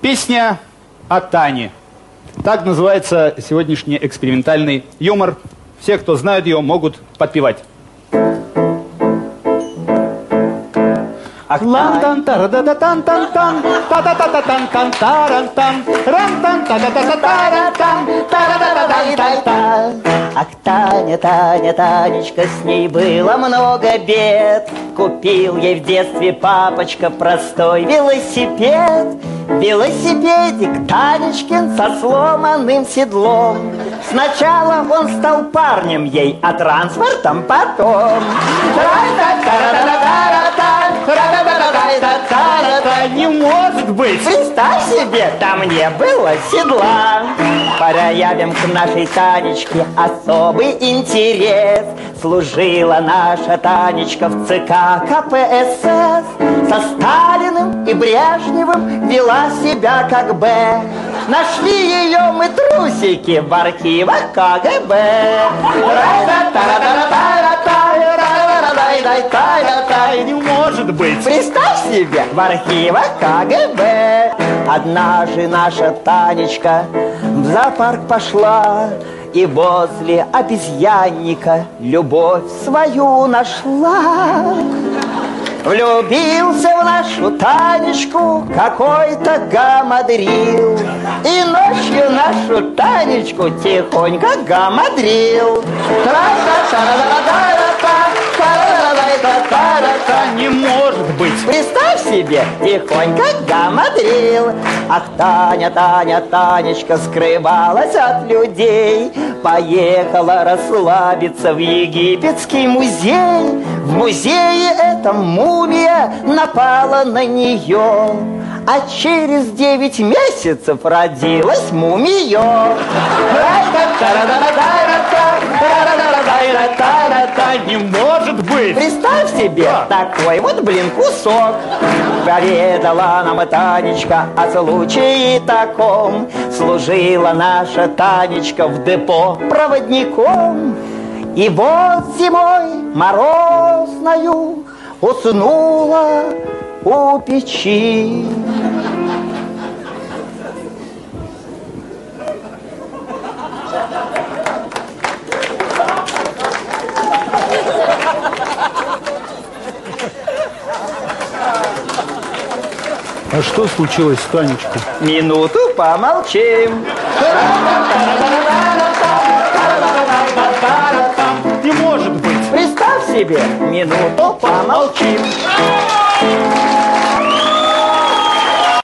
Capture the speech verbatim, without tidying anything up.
Песня о Тане. Так называется сегодняшний экспериментальный юмор. Все, кто знают ее, могут подпевать. Лан-тан тан тан тан та та та та тан тан таран тан ран тан та та та та таран тан та та та та та. Ах, Таня, Таня, Танечка, с ней было много бед. Купил ей в детстве папочка простой велосипед. Велосипедик Танечкин со сломанным седлом. Сначала он стал парнем ей, а транспортом потом. Не может быть! Представь себе, там не было седла. Проявим к нашей Танечке особый интерес. Служила наша Танечка в ЦК КПСС. Со Сталиным и Брежневым вела себя как Б. Нашли ее мы трусики в архивах КГБ. Не может быть! Представь себе, в архивах КГБ. Однажды наша Танечка в зоопарк пошла и возле обезьянника любовь свою нашла. Влюбился в нашу Танечку какой-то гамадрил, и ночью нашу Танечку тихонько гамадрил. Не может быть! Представь себе, тихонько гамадрил. Ах, Таня, Таня, Танечка скрывалась от людей. Поехала расслабиться в египетский музей. В музее эта мумия напала на нее, а через девять месяцев родилась мумия. Не может быть! Представь себе, да, такой вот, блин, кусок. Поведала нам Танечка о случае таком. Служила наша Танечка в депо проводником. И вот зимой морозною уснула у печи. А что случилось с Танечкой? Минуту помолчим. Не может быть! Представь себе, минуту помолчим.